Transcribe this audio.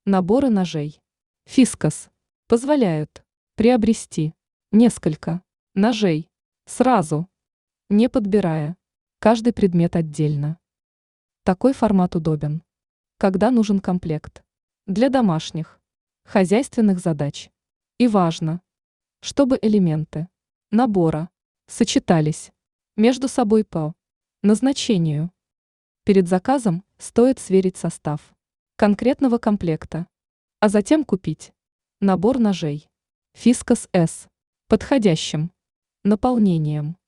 Наборы ножей. Фискас позволяют приобрести несколько ножей сразу, не подбирая каждый предмет отдельно. Такой формат удобен, когда нужен комплект для домашних, хозяйственных задач. И важно, чтобы элементы набора сочетались между собой по назначению. Перед заказом стоит сверить состав конкретного комплекта, а затем купить набор ножей Фискас С подходящим наполнением.